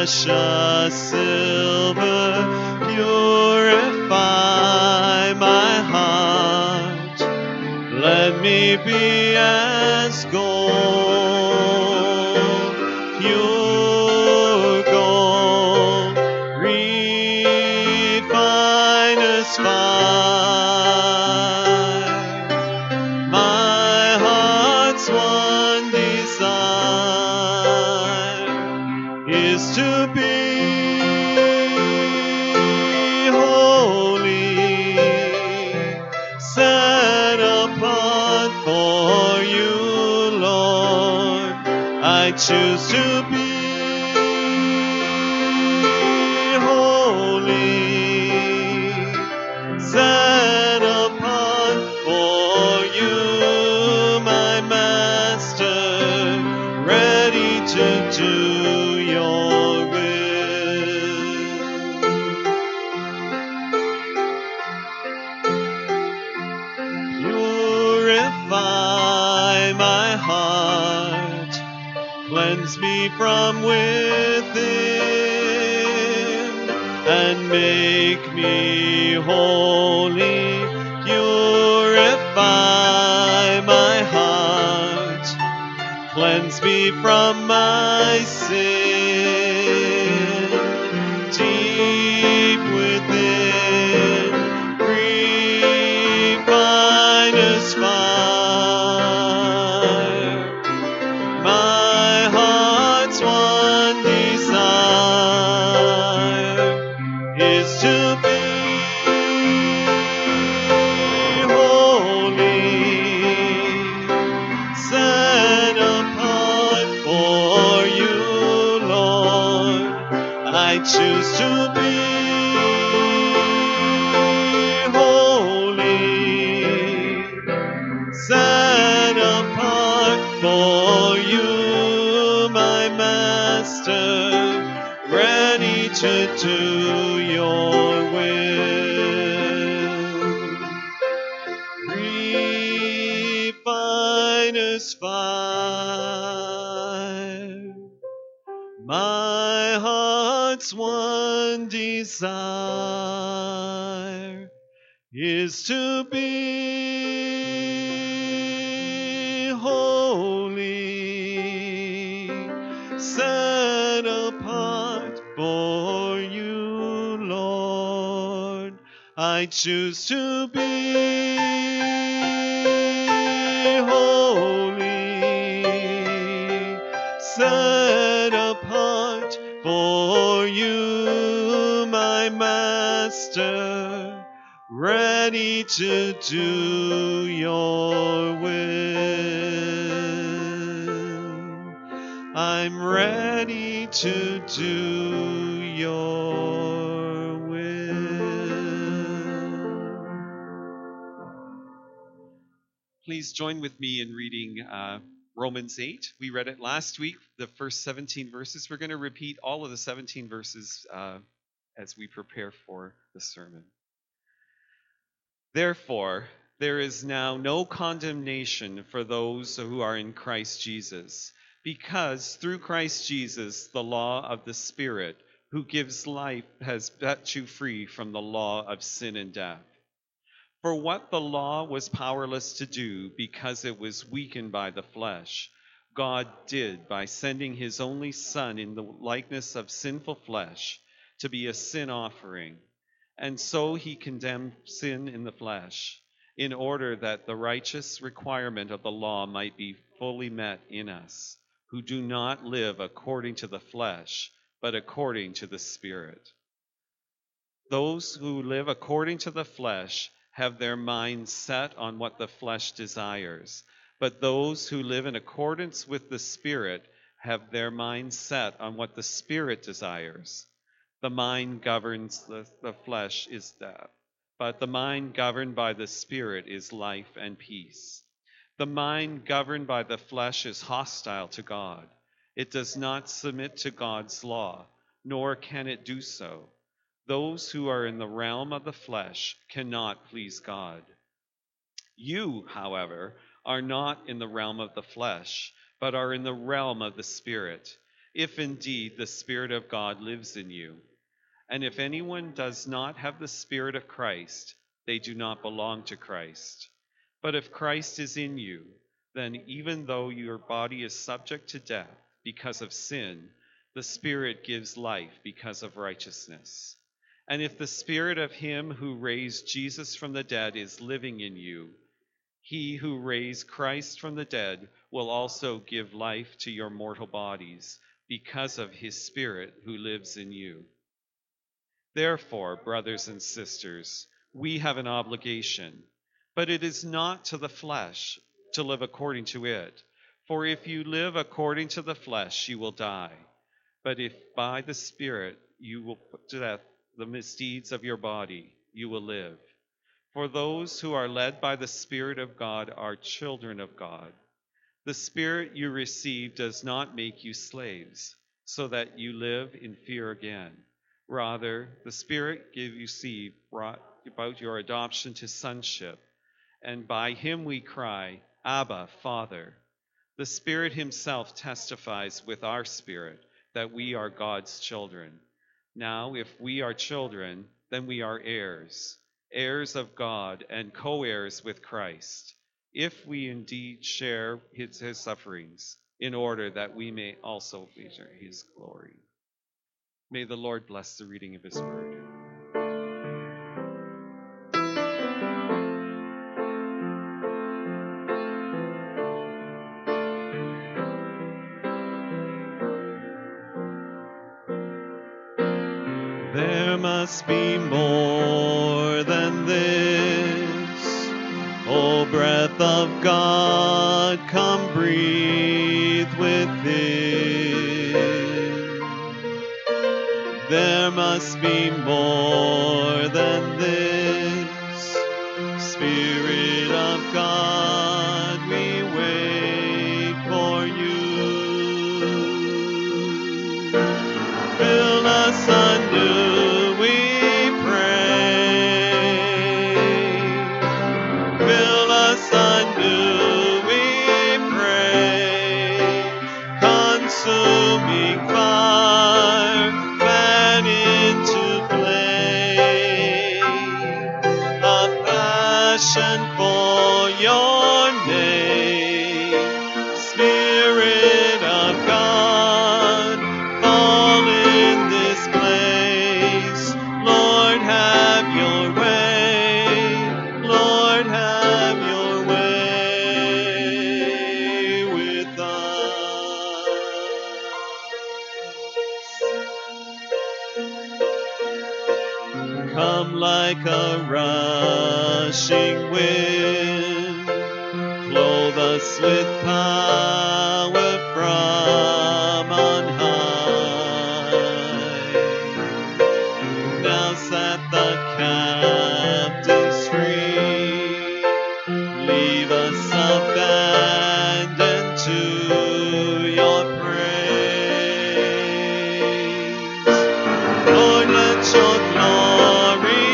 precious silver, purify my heart. Let me be as gold, pure gold, refiner's fire. My heart's one desire is to be holy, set apart for you, Lord. I choose to be holy, set apart for you, my Master, ready to do your will. Purify my heart, cleanse me from within, and make me holy. Purify my heart, cleanse me from my sin. Deep within, refiner's fire. My heart's one desire is to be holy, set apart for you, Lord. I choose to be holy, set apart for you, my Master, ready to do your will. Refiner's fire. My heart's one desire is to be holy, set apart for you, Lord. I choose to be holy, set apart for you, my Master, ready to do your will. I'm ready to do your will. Please join with me in reading Romans 8. We read it last week, the first 17 verses. We're going to repeat all of the 17 verses as we prepare for the sermon. Therefore, there is now no condemnation for those who are in Christ Jesus, because through Christ Jesus, the law of the Spirit, who gives life, has set you free from the law of sin and death. For what the law was powerless to do, because it was weakened by the flesh, God did by sending his only Son in the likeness of sinful flesh to be a sin offering. And so he condemned sin in the flesh, in order that the righteous requirement of the law might be fully met in us, who do not live according to the flesh, but according to the Spirit. Those who live according to the flesh have their minds set on what the flesh desires, but those who live in accordance with the Spirit have their minds set on what the Spirit desires. The mind governs the flesh is death, but the mind governed by the Spirit is life and peace. The mind governed by the flesh is hostile to God. It does not submit to God's law, nor can it do so. Those who are in the realm of the flesh cannot please God. You, however, are not in the realm of the flesh, but are in the realm of the Spirit, if indeed the Spirit of God lives in you. And if anyone does not have the Spirit of Christ, they do not belong to Christ. But if Christ is in you, then even though your body is subject to death because of sin, the Spirit gives life because of righteousness. And if the Spirit of him who raised Jesus from the dead is living in you, he who raised Christ from the dead will also give life to your mortal bodies because of his Spirit who lives in you. Therefore, brothers and sisters, we have an obligation, but it is not to the flesh to live according to it. For if you live according to the flesh, you will die. But if by the Spirit you will put to death the misdeeds of your body, you will live. For those who are led by the Spirit of God are children of God. The Spirit you receive does not make you slaves, so that you live in fear again. Rather, the Spirit you receive brought about your adoption to sonship, and by him we cry, Abba, Father. The Spirit himself testifies with our spirit that we are God's children. Now, if we are children, then we are heirs, heirs of God and co-heirs with Christ, if we indeed share his sufferings, in order that we may also share his glory. May the Lord bless the reading of his word. There must be more than this. O breath of God, come breathe within. There must be more than this. Spirit of God, we wait for you. Fill us anew, we pray. Fill us anew, we pray. Consuming fire, fan into flame. A passion for your name. Spirit of God, fall in this place. Lord, have your way. Lord, have your way with us. Come like a rushing wind, clothe us with power from on high. Now set the captives free, leave us abandoned to your praise. Lord, let your glory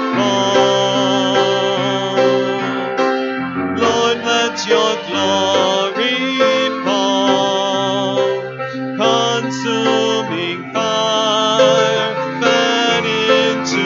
fall. Lord, let your glory fall. Consuming fire, fan into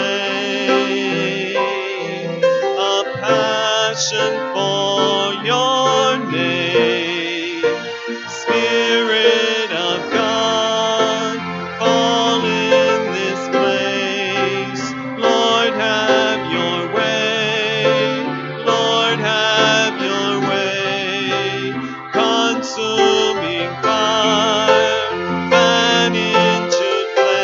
flame. A passion for your name. Spirit of God, fall in this place. Lord, have your way. Lord, have your way. Consuming fire, fan into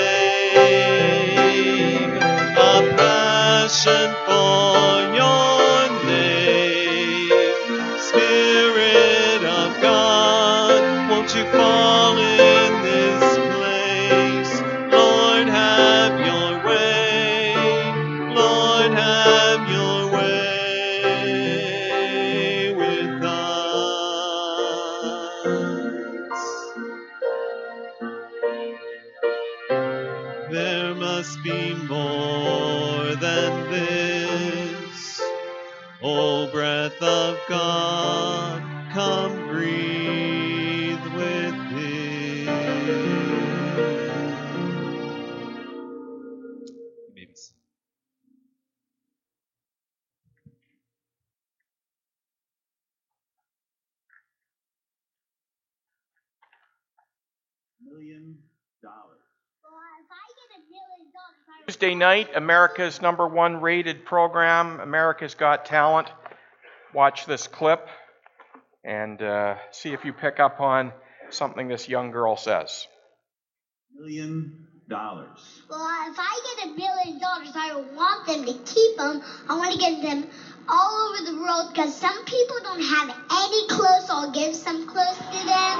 flame. A passion for your name. Spirit of God, won't you fall in this place? Lord, have your way. Lord, have your way with us. There must be more than this. O breath of God, come breathe within. Tuesday night, America's #1 rated program, America's Got Talent. Watch this clip and see if you pick up on something this young girl says. $1 million. Well, if I get $1 billion, I don't want them to keep them. I want to get them all over the world because some people don't have any clothes, so I'll give some clothes to them.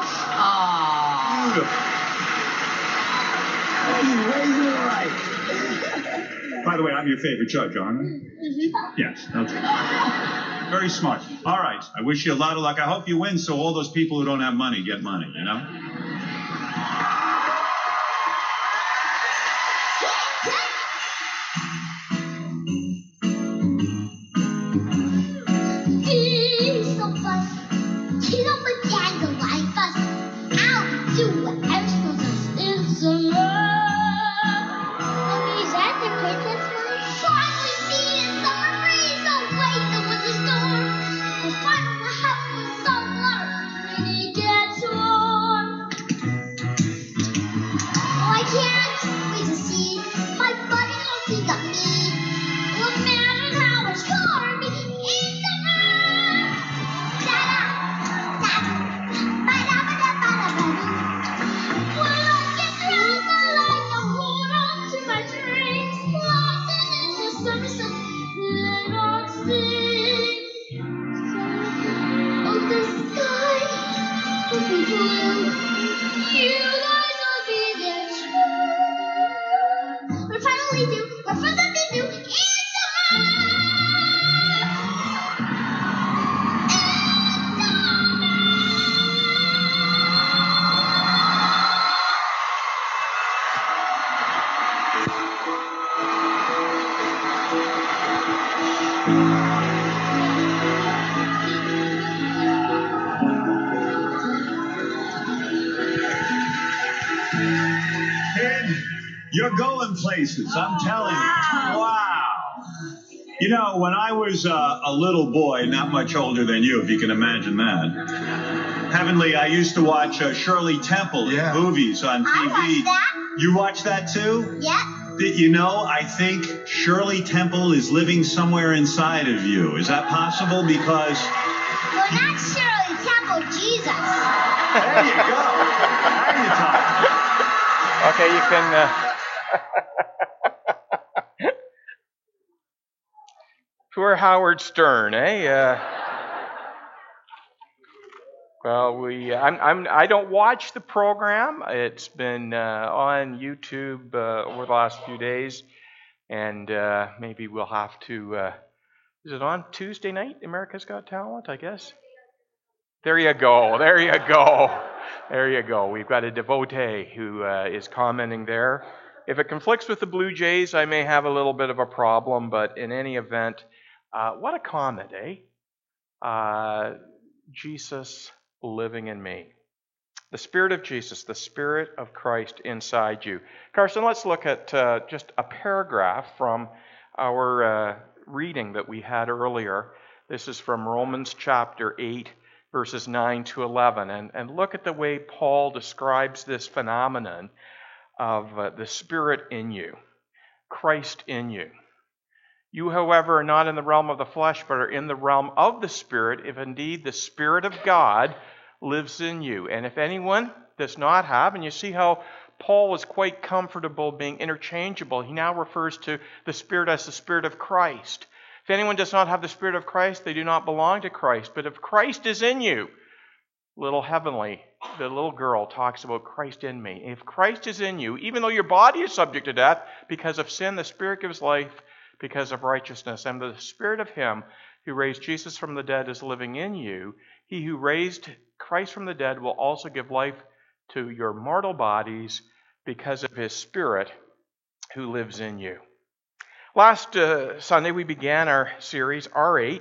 He's raising it right. By the way, I'm your favorite judge, aren't I? Mm-hmm. Yes, okay. Very smart. All right, I wish you a lot of luck. I hope you win so all those people who don't have money get money, you know? You're going places, I'm telling you. Wow. You know, when I was a little boy, not much older than you, if you can imagine that. Heavenly, I used to watch Shirley Temple in movies on TV. I watched that. You watched that too? Yeah. You know, I think Shirley Temple is living somewhere inside of you. Is that possible? Because... Well, not Shirley Temple, Jesus. There you go. Now you're talking. Okay, you can... Poor Howard Stern, eh? Well, I don't watch the program. It's been on YouTube over the last few days, and maybe we'll have to. Is it on Tuesday night? America's Got Talent, I guess. There you go. There you go. There you go. We've got a devotee who is commenting there. If it conflicts with the Blue Jays, I may have a little bit of a problem, but in any event, what a comment, eh? Jesus living in me. The Spirit of Jesus, the Spirit of Christ inside you. Carson, let's look at just a paragraph from our reading that we had earlier. This is from Romans chapter 8, verses 9 to 11. And look at the way Paul describes this phenomenon of the Spirit in you, Christ in you. You, however, are not in the realm of the flesh, but are in the realm of the Spirit, if indeed the Spirit of God lives in you. And if anyone does not have, and you see how Paul is quite comfortable being interchangeable. He now refers to the Spirit as the Spirit of Christ. If anyone does not have the Spirit of Christ, they do not belong to Christ. But if Christ is in you, little heavenly, the little girl talks about Christ in me. If Christ is in you, even though your body is subject to death because of sin, the Spirit gives life because of righteousness. And the Spirit of Him who raised Jesus from the dead is living in you. He who raised Christ from the dead will also give life to your mortal bodies because of His Spirit who lives in you. Last Sunday we began our series R8,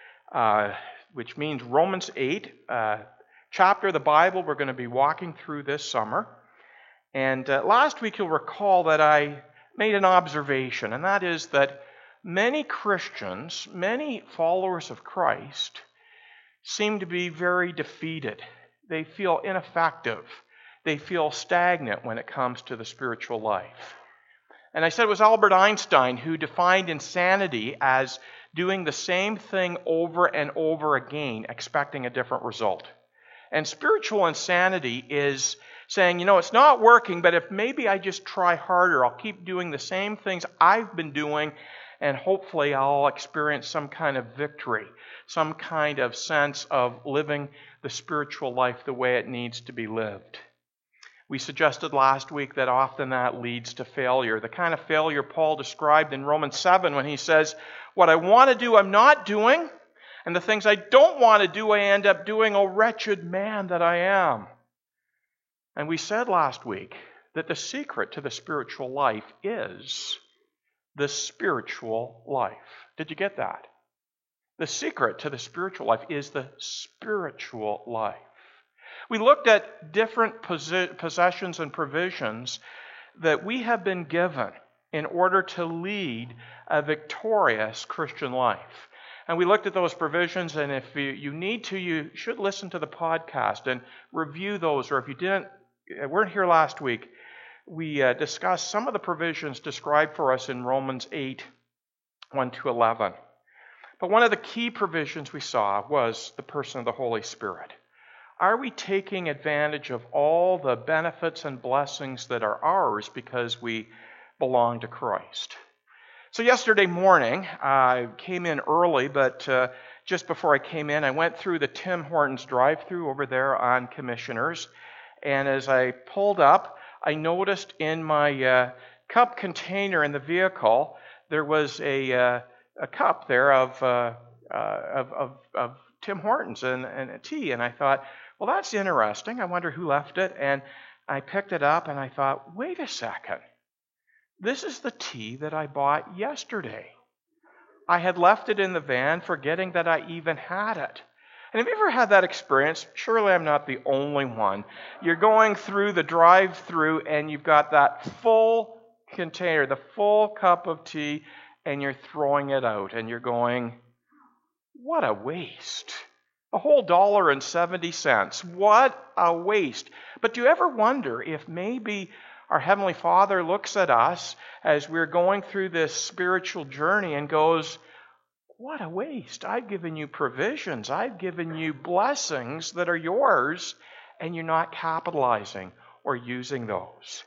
which means Romans 8, chapter of the Bible we're going to be walking through this summer. And last week you'll recall that I made an observation, and that is that many Christians, many followers of Christ, seem to be very defeated. They feel ineffective. they feel stagnant when it comes to the spiritual life. And I said it was Albert Einstein who defined insanity as doing the same thing over and over again, expecting a different result. And spiritual insanity is saying, it's not working, but if maybe I just try harder, I'll keep doing the same things I've been doing, and hopefully I'll experience some kind of victory, some kind of sense of living the spiritual life the way it needs to be lived. We suggested last week that often that leads to failure, the kind of failure Paul described in Romans 7 when he says, what I want to do, I'm not doing, and the things I don't want to do, I end up doing, O wretched man that I am. And we said last week that the secret to the spiritual life is the spiritual life. Did you get that? The secret to the spiritual life is the spiritual life. We looked at different possessions and provisions that we have been given in order to lead a victorious Christian life. And we looked at those provisions, and if you need to, you should listen to the podcast and review those. Or if you weren't here last week, we discussed some of the provisions described for us in Romans 8, 1 to 11. But one of the key provisions we saw was the person of the Holy Spirit. Are we taking advantage of all the benefits and blessings that are ours because we belong to Christ? So yesterday morning, I came in early, but just before I came in, I went through the Tim Hortons drive-thru over there on Commissioners. And as I pulled up, I noticed in my cup container in the vehicle, there was a cup there of Tim Hortons and a tea. And I thought, well, that's interesting. I wonder who left it. And I picked it up and I thought, wait a second. This is the tea that I bought yesterday. I had left it in the van, forgetting that I even had it. And have you ever had that experience? Surely I'm not the only one. You're going through the drive-thru and you've got that full container, the full cup of tea, and you're throwing it out. And you're going, what a waste. A whole $1.70. What a waste. But do you ever wonder if maybe our Heavenly Father looks at us as we're going through this spiritual journey and goes, what a waste. I've given you provisions. I've given you blessings that are yours, and you're not capitalizing or using those.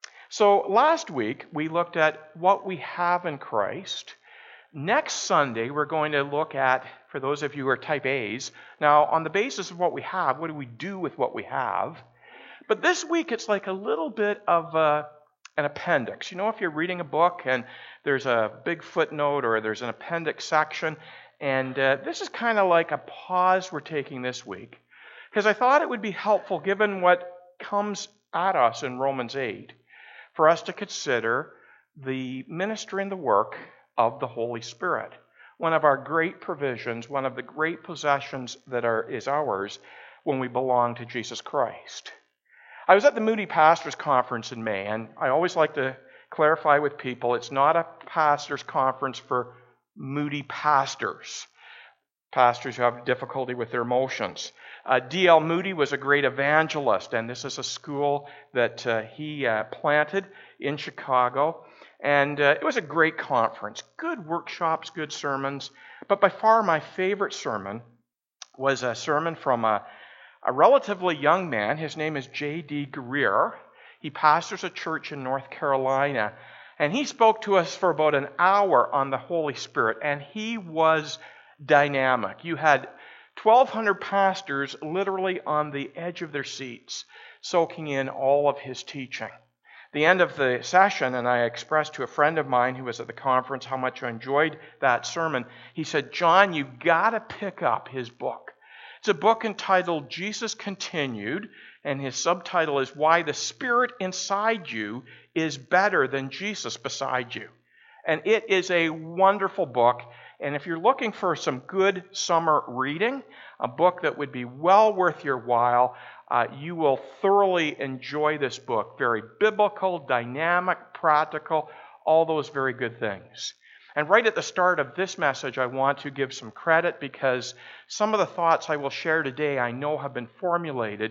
So last week, we looked at what we have in Christ. Next Sunday, we're going to look at, for those of you who are type A's, now on the basis of what we have, what do we do with what we have? But this week, it's like a little bit of an appendix. You know, if you're reading a book and there's a big footnote or there's an appendix section, and this is kind of like a pause we're taking this week, because I thought it would be helpful, given what comes at us in Romans 8, for us to consider the ministry and the work of the Holy Spirit. One of our great provisions, one of the great possessions that is ours when we belong to Jesus Christ. I was at the Moody Pastors Conference in May, and I always like to clarify with people, it's not a pastors' conference for moody pastors, pastors who have difficulty with their emotions. D.L. Moody was a great evangelist, and this is a school that he planted in Chicago. And it was a great conference, good workshops, good sermons. But by far my favorite sermon was a sermon from a relatively young man. His name is J.D. Greer. He pastors a church in North Carolina. And he spoke to us for about an hour on the Holy Spirit. And he was dynamic. You had 1,200 pastors literally on the edge of their seats, soaking in all of his teaching. The end of the session, and I expressed to a friend of mine who was at the conference how much I enjoyed that sermon. He said, John, you've got to pick up his book. It's a book entitled Jesus Continued, and his subtitle is Why the Spirit Inside You is Better Than Jesus Beside You. And it is a wonderful book. And if you're looking for some good summer reading, a book that would be well worth your while, you will thoroughly enjoy this book. Very biblical, dynamic, practical, all those very good things. And right at the start of this message, I want to give some credit because some of the thoughts I will share today I know have been formulated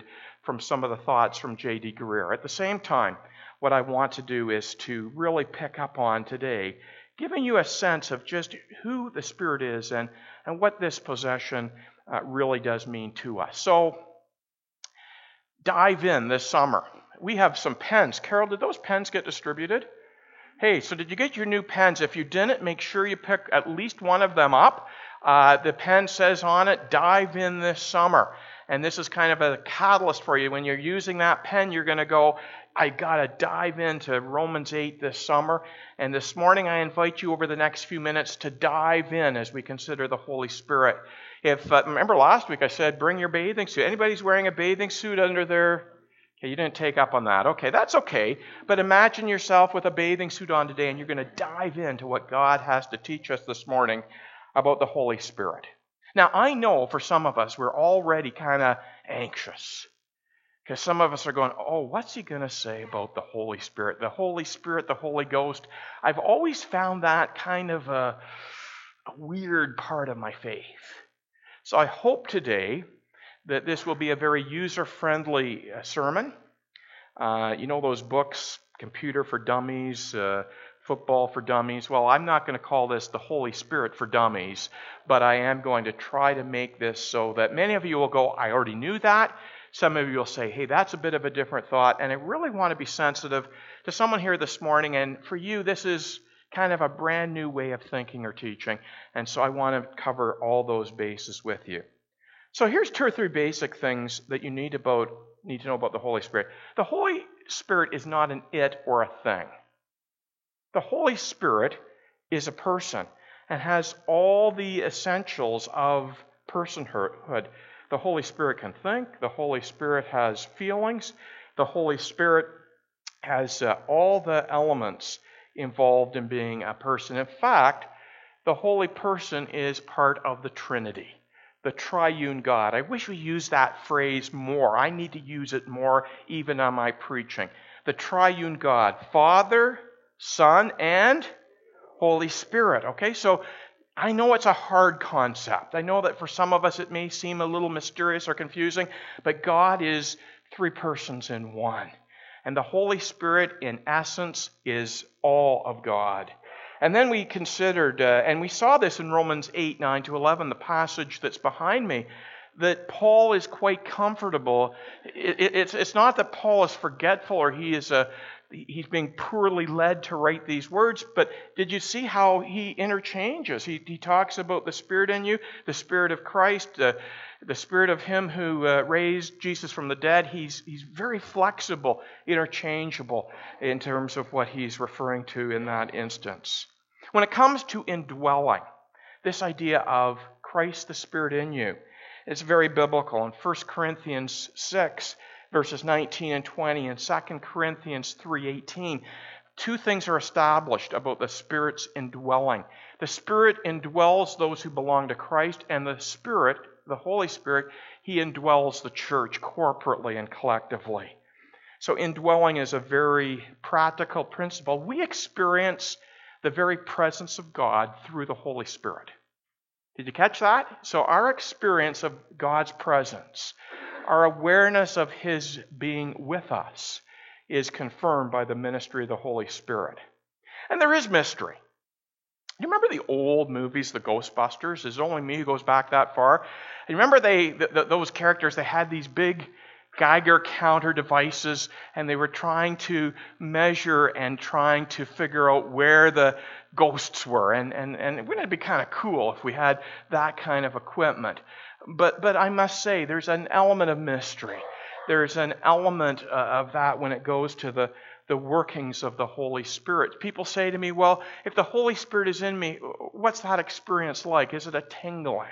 from some of the thoughts from J.D. Greear. At the same time, what I want to do is to really pick up on today, giving you a sense of just who the Spirit is and what this possession really does mean to us. So, dive in this summer. We have some pens. Carol, did those pens get distributed? Hey, so did you get your new pens? If you didn't, make sure you pick at least one of them up. The pen says on it, dive in this summer. And this is kind of a catalyst for you. When you're using that pen, you're going to go, I got to dive into Romans 8 this summer. And this morning, I invite you over the next few minutes to dive in as we consider the Holy Spirit. Remember last week I said, bring your bathing suit. Anybody's wearing a bathing suit under their... Okay, you didn't take up on that. Okay, that's okay. But imagine yourself with a bathing suit on today, and you're going to dive into what God has to teach us this morning about the Holy Spirit. Now, I know for some of us, we're already kind of anxious. Because some of us are going, oh, what's he going to say about the Holy Spirit? The Holy Spirit, the Holy Ghost. I've always found that kind of a weird part of my faith. So I hope today that this will be a very user-friendly sermon. You know those books, Computer for Dummies, Football for Dummies? Well, I'm not going to call this the Holy Spirit for Dummies, but I am going to try to make this so that many of you will go, I already knew that. Some of you will say, hey, that's a bit of a different thought, and I really want to be sensitive to someone here this morning, and for you, this is kind of a brand new way of thinking or teaching, and so I want to cover all those bases with you. So here's 2 or 3 basic things that you need to know about the Holy Spirit. The Holy Spirit is not an it or a thing. The Holy Spirit is a person and has all the essentials of personhood. The Holy Spirit can think. The Holy Spirit has feelings. The Holy Spirit has all the elements involved in being a person. In fact, the Holy Person is part of the Trinity. The triune God. I wish we used that phrase more. I need to use it more even on my preaching. The triune God. Father, Son, and Holy Spirit. Okay, so I know it's a hard concept. I know that for some of us it may seem a little mysterious or confusing, but God is 3 persons in one. And the Holy Spirit, in essence, is all of God. And then we considered, and we saw this in Romans 8, 9 to 11, the passage that's behind me, that Paul is quite comfortable. It's not that Paul is forgetful or he's being poorly led to write these words, but did you see how he interchanges? He talks about the Spirit in you, the Spirit of Christ, the Spirit of Him who raised Jesus from the dead. He's very flexible, interchangeable in terms of what he's referring to in that instance. When it comes to indwelling, this idea of Christ the Spirit in you is very biblical. In 1 Corinthians 6, verses 19 and 20, and 2 Corinthians 3:18, 2 things are established about the Spirit's indwelling. The Spirit indwells those who belong to Christ, and the Spirit, the Holy Spirit, He indwells the church corporately and collectively. So indwelling is a very practical principle. We experience the very presence of God through the Holy Spirit. Did you catch that? So our experience of God's presence, our awareness of His being with us, is confirmed by the ministry of the Holy Spirit. And there is mystery. You remember the old movies, the Ghostbusters? Is it only me who goes back that far? You remember those characters, they had these big Geiger counter devices, and they were trying to measure and trying to figure out where the ghosts were. And wouldn't it be kind of cool if we had that kind of equipment? But I must say, there's an element of mystery. There's an element of that when it goes to the workings of the Holy Spirit. People say to me, well, if the Holy Spirit is in me, what's that experience like? Is it a tingling?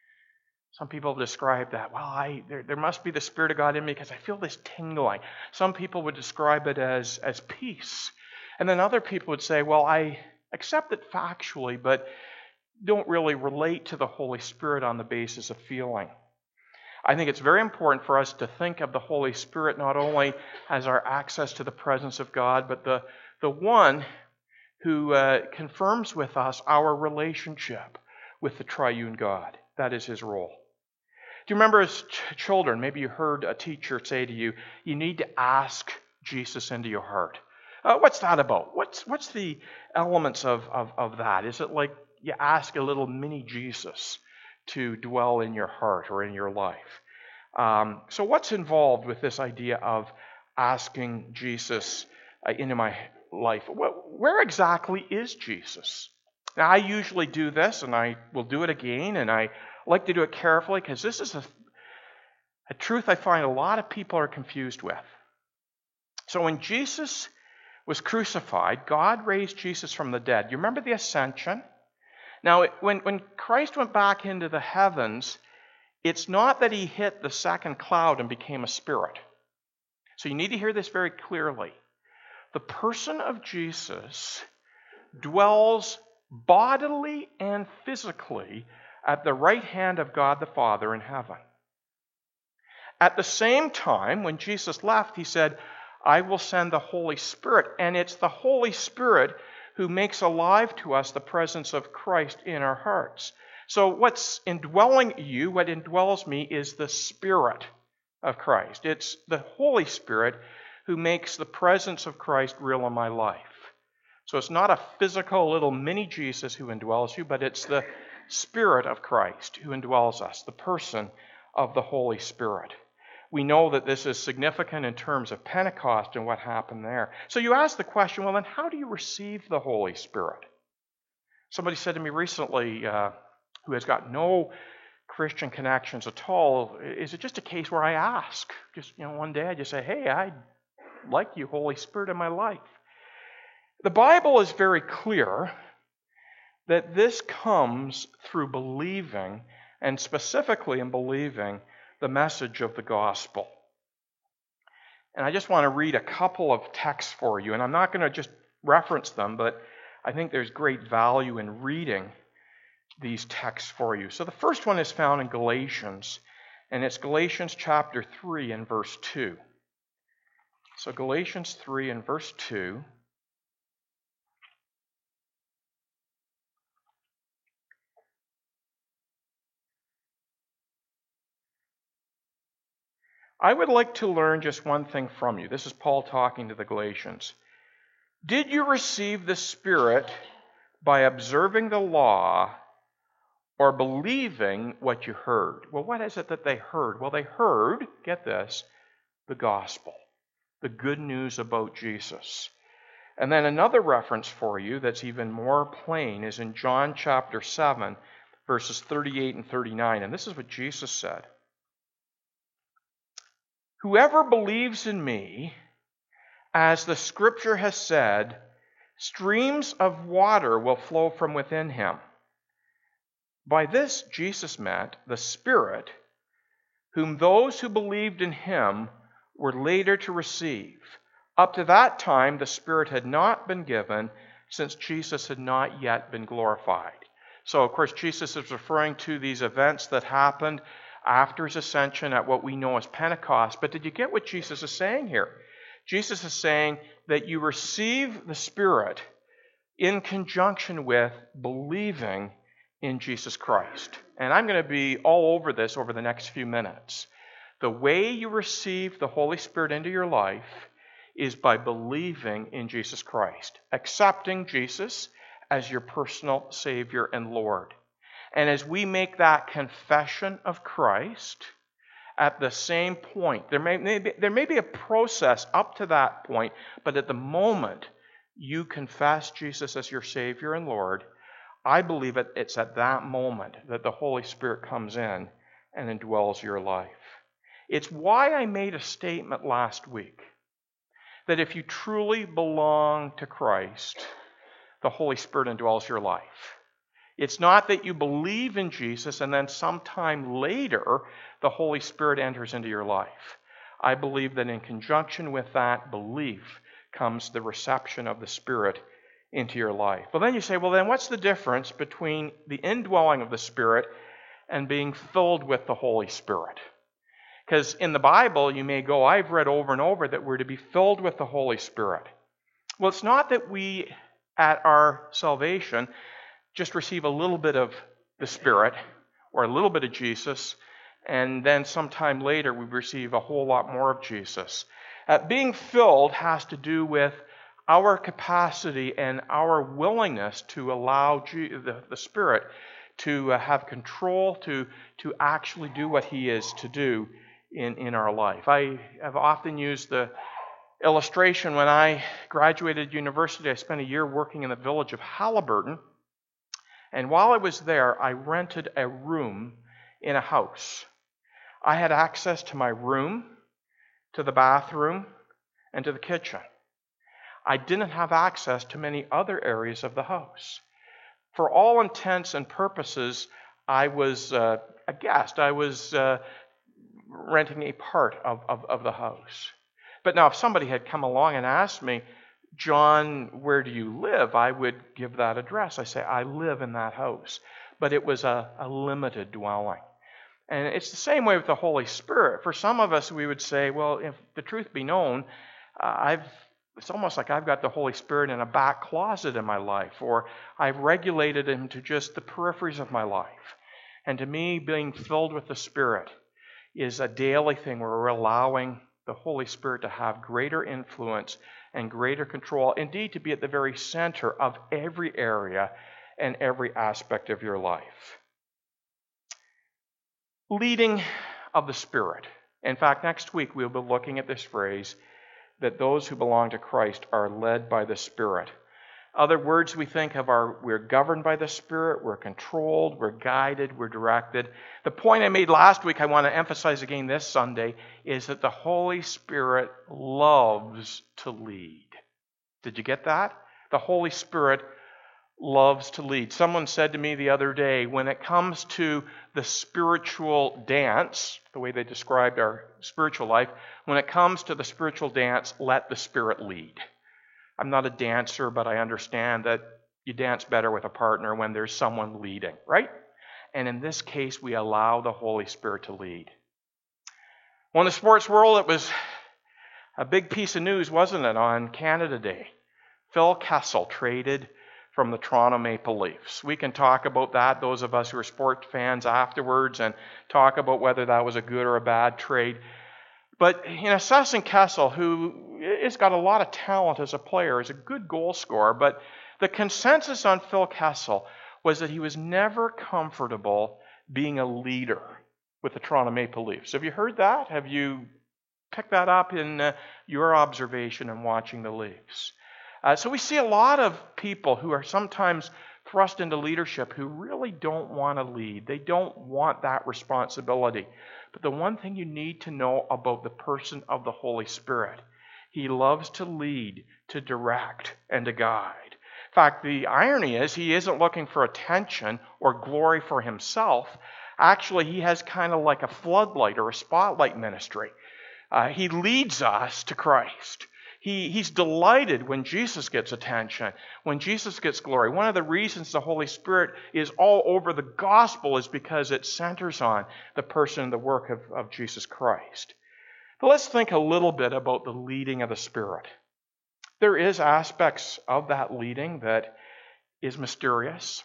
Some people describe that, well, there must be the Spirit of God in me because I feel this tingling. Some people would describe it as peace. And then other people would say, well, I accept it factually, but don't really relate to the Holy Spirit on the basis of feeling. I think it's very important for us to think of the Holy Spirit not only as our access to the presence of God, but the one who confirms with us our relationship with the triune God. That is His role. Do you remember as children, maybe you heard a teacher say to you, you need to ask Jesus into your heart. What's that about? What's the elements of that? Is it like you ask a little mini Jesus to dwell in your heart or in your life? So what's involved with this idea of asking Jesus into my life? Where exactly is Jesus? Now, I usually do this, and I will do it again, and I like to do it carefully because this is a truth I find a lot of people are confused with. So when Jesus was crucified, God raised Jesus from the dead. You remember the ascension? Now, when Christ went back into the heavens, it's not that he hit the second cloud and became a spirit. So you need to hear this very clearly. The person of Jesus dwells bodily and physically at the right hand of God the Father in heaven. At the same time, when Jesus left, he said, I will send the Holy Spirit. And it's the Holy Spirit who makes alive to us the presence of Christ in our hearts. So what's indwelling you, what indwells me, is the Spirit of Christ. It's the Holy Spirit who makes the presence of Christ real in my life. So it's not a physical little mini Jesus who indwells you, but it's the Spirit of Christ who indwells us, the person of the Holy Spirit. We know that this is significant in terms of Pentecost and what happened there. So you ask the question, well, then how do you receive the Holy Spirit? Somebody said to me recently, who has got no Christian connections at all, is it just a case where I ask? Just, one day I just say, hey, I'd like you, Holy Spirit, in my life. The Bible is very clear that this comes through believing, and specifically in believing the message of the gospel. And I just want to read a couple of texts for you, and I'm not going to just reference them, but I think there's great value in reading these texts for you. So the first one is found in Galatians, and it's Galatians chapter 3 and verse 2. So Galatians 3 and verse 2. I would like to learn just one thing from you. This is Paul talking to the Galatians. Did you receive the Spirit by observing the law or believing what you heard? Well, what is it that they heard? Well, they heard, get this, the gospel, the good news about Jesus. And then another reference for you that's even more plain is in John chapter 7, verses 38 and 39. And this is what Jesus said. Whoever believes in me, as the Scripture has said, streams of water will flow from within him. By this Jesus meant the Spirit, whom those who believed in him were later to receive. Up to that time, the Spirit had not been given, since Jesus had not yet been glorified. So, of course, Jesus is referring to these events that happened after his ascension at what we know as Pentecost. But did you get what Jesus is saying here? Jesus is saying that you receive the Spirit in conjunction with believing in Jesus Christ. And I'm going to be all over this over the next few minutes. The way you receive the Holy Spirit into your life is by believing in Jesus Christ, accepting Jesus as your personal Savior and Lord. And as we make that confession of Christ, at the same point, there may be a process up to that point, but at the moment you confess Jesus as your Savior and Lord, I believe it's at that moment that the Holy Spirit comes in and indwells your life. It's why I made a statement last week that if you truly belong to Christ, the Holy Spirit indwells your life. It's not that you believe in Jesus and then sometime later the Holy Spirit enters into your life. I believe that in conjunction with that belief comes the reception of the Spirit into your life. Well, then you say, well, then what's the difference between the indwelling of the Spirit and being filled with the Holy Spirit? Because in the Bible, you may go, I've read over and over that we're to be filled with the Holy Spirit. Well, it's not that we, at our salvation, just receive a little bit of the Spirit or a little bit of Jesus, and then sometime later we receive a whole lot more of Jesus. Being filled has to do with our capacity and our willingness to allow the Spirit to have control, to actually do what He is to do in our life. I have often used the illustration. When I graduated university, I spent a year working in the village of Halliburton. And while I was there, I rented a room in a house. I had access to my room, to the bathroom, and to the kitchen. I didn't have access to many other areas of the house. For all intents and purposes, I was a guest. I was renting a part of the house. But now if somebody had come along and asked me, John, where do you live? I would give that address. I say, I live in that house. But it was a limited dwelling. And it's the same way with the Holy Spirit. For some of us, we would say, well, if the truth be known, it's almost like I've got the Holy Spirit in a back closet in my life, or I've regulated Him to just the peripheries of my life. And to me, being filled with the Spirit is a daily thing where we're allowing the Holy Spirit to have greater influence and greater control, indeed to be at the very center of every area and every aspect of your life. Leading of the Spirit. In fact, next week we'll be looking at this phrase that those who belong to Christ are led by the Spirit. Other words we think of are we're governed by the Spirit, we're controlled, we're guided, we're directed. The point I made last week, I want to emphasize again this Sunday, is that the Holy Spirit loves to lead. Did you get that? The Holy Spirit loves to lead. Someone said to me the other day, when it comes to the spiritual dance, the way they described our spiritual life, when it comes to the spiritual dance, let the Spirit lead. I'm not a dancer, but I understand that you dance better with a partner when there's someone leading, right? And in this case, we allow the Holy Spirit to lead. Well, in the sports world, it was a big piece of news, wasn't it, on Canada Day? Phil Kessel traded from the Toronto Maple Leafs. We can talk about that, those of us who are sport fans, afterwards, and talk about whether that was a good or a bad trade. But in assessing Kessel, who has got a lot of talent as a player, is a good goal scorer, but the consensus on Phil Kessel was that he was never comfortable being a leader with the Toronto Maple Leafs. Have you heard that? Have you picked that up in your observation and watching the Leafs? So we see a lot of people who are sometimes thrust into leadership who really don't want to lead. They don't want that responsibility. But the one thing you need to know about the person of the Holy Spirit, He loves to lead, to direct, and to guide. In fact, the irony is He isn't looking for attention or glory for Himself. Actually, He has kind of like a floodlight or a spotlight ministry. He leads us to Christ. He's delighted when Jesus gets attention, when Jesus gets glory. One of the reasons the Holy Spirit is all over the gospel is because it centers on the person and the work of Jesus Christ. But let's think a little bit about the leading of the Spirit. There is aspects of that leading that is mysterious.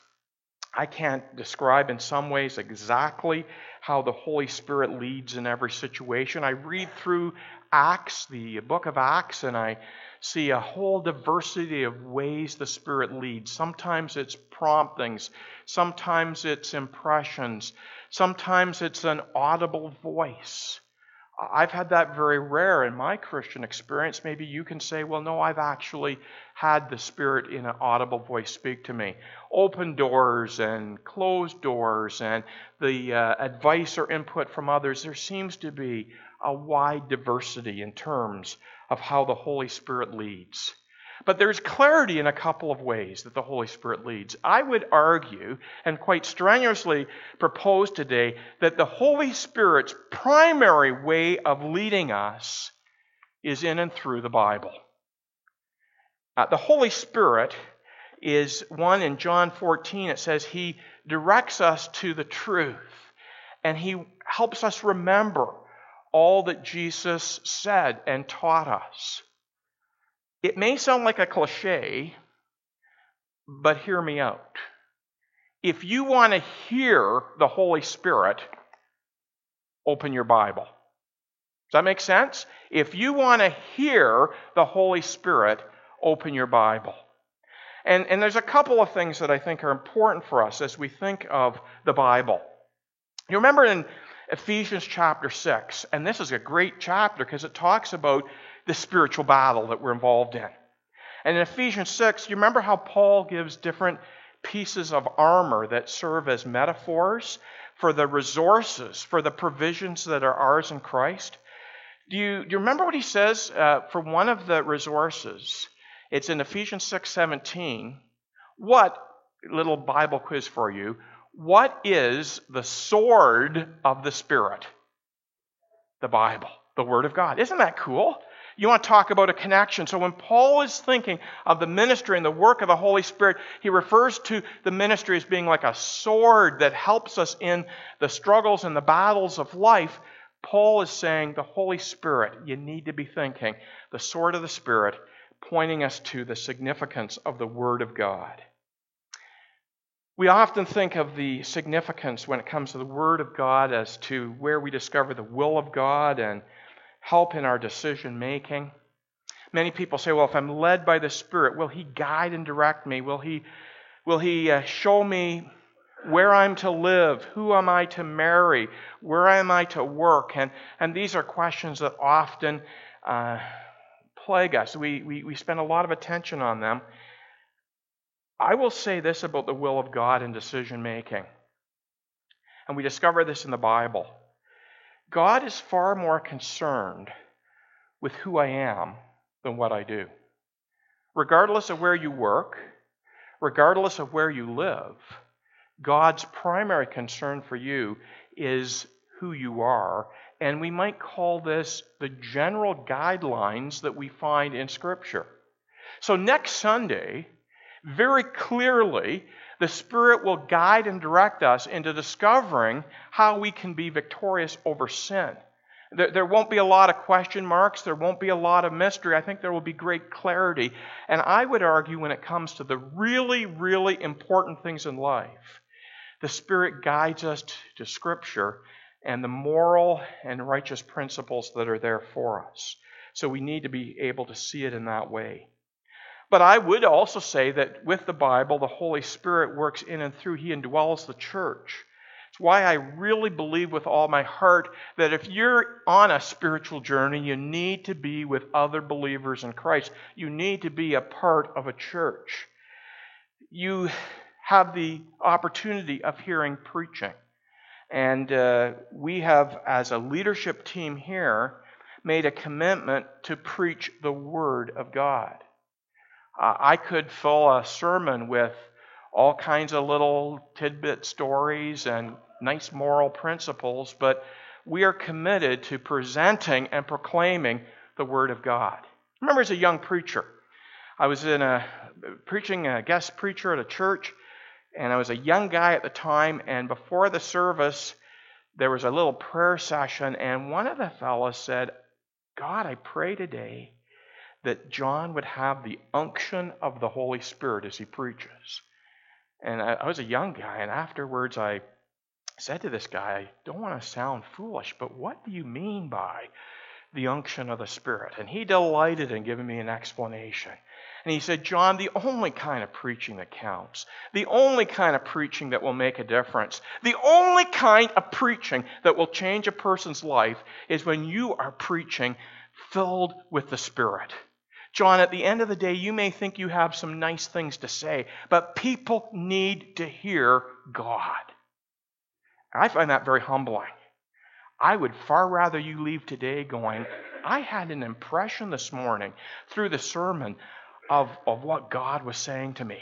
I can't describe in some ways exactly how the Holy Spirit leads in every situation. I read through Acts, the book of Acts, and I see a whole diversity of ways the Spirit leads. Sometimes it's promptings, sometimes it's impressions, sometimes it's an audible voice. I've had that very rare in my Christian experience. Maybe you can say, well, no, I've actually had the Spirit in an audible voice speak to me. Open doors and closed doors and the advice or input from others. There seems to be a wide diversity in terms of how the Holy Spirit leads. But there's clarity in a couple of ways that the Holy Spirit leads. I would argue, and quite strenuously propose today, that the Holy Spirit's primary way of leading us is in and through the Bible. The Holy Spirit is one in John 14. It says He directs us to the truth, and He helps us remember all that Jesus said and taught us. It may sound like a cliche, but hear me out. If you want to hear the Holy Spirit, open your Bible. Does that make sense? If you want to hear the Holy Spirit, open your Bible. And there's a couple of things that I think are important for us as we think of the Bible. You remember in Ephesians chapter 6, and this is a great chapter because it talks about the spiritual battle that we're involved in. And in Ephesians 6, you remember how Paul gives different pieces of armor that serve as metaphors for the resources, for the provisions that are ours in Christ? Do you remember what he says for one of the resources? It's in Ephesians 6:17. What, little Bible quiz for you, what is the sword of the Spirit? The Bible, the Word of God. Isn't that cool? You want to talk about a connection. So when Paul is thinking of the ministry and the work of the Holy Spirit, he refers to the ministry as being like a sword that helps us in the struggles and the battles of life. Paul is saying the Holy Spirit, you need to be thinking the sword of the Spirit, pointing us to the significance of the Word of God. We often think of the significance when it comes to the Word of God as to where we discover the will of God and help in our decision making. Many people say, well, if I'm led by the Spirit, will He guide and direct me? Will He show me where I'm to live? Who am I to marry? Where am I to work? And these are questions that often plague us. We spend a lot of attention on them. I will say this about the will of God in decision making. And we discover this in the Bible. God is far more concerned with who I am than what I do. Regardless of where you work, regardless of where you live, God's primary concern for you is who you are. And we might call this the general guidelines that we find in Scripture. So next Sunday, very clearly, the Spirit will guide and direct us into discovering how we can be victorious over sin. There won't be a lot of question marks. There won't be a lot of mystery. I think there will be great clarity. And I would argue when it comes to the really, really important things in life, the Spirit guides us to Scripture and the moral and righteous principles that are there for us. So we need to be able to see it in that way. But I would also say that with the Bible, the Holy Spirit works in and through. He indwells the church. It's why I really believe with all my heart that if you're on a spiritual journey, you need to be with other believers in Christ. You need to be a part of a church. You have the opportunity of hearing preaching. And we have, as a leadership team here, made a commitment to preach the Word of God. I could fill a sermon with all kinds of little tidbit stories and nice moral principles, but we are committed to presenting and proclaiming the Word of God. I remember as a young preacher, I was preaching a guest preacher at a church, and I was a young guy at the time, and before the service, there was a little prayer session, and one of the fellows said, God, I pray today that John would have the unction of the Holy Spirit as he preaches. And I was a young guy, and afterwards I said to this guy, I don't want to sound foolish, but what do you mean by the unction of the Spirit? And he delighted in giving me an explanation. And he said, John, the only kind of preaching that counts, the only kind of preaching that will make a difference, the only kind of preaching that will change a person's life is when you are preaching filled with the Spirit. John, at the end of the day, you may think you have some nice things to say, but people need to hear God. I find that very humbling. I would far rather you leave today going, I had an impression this morning through the sermon of what God was saying to me.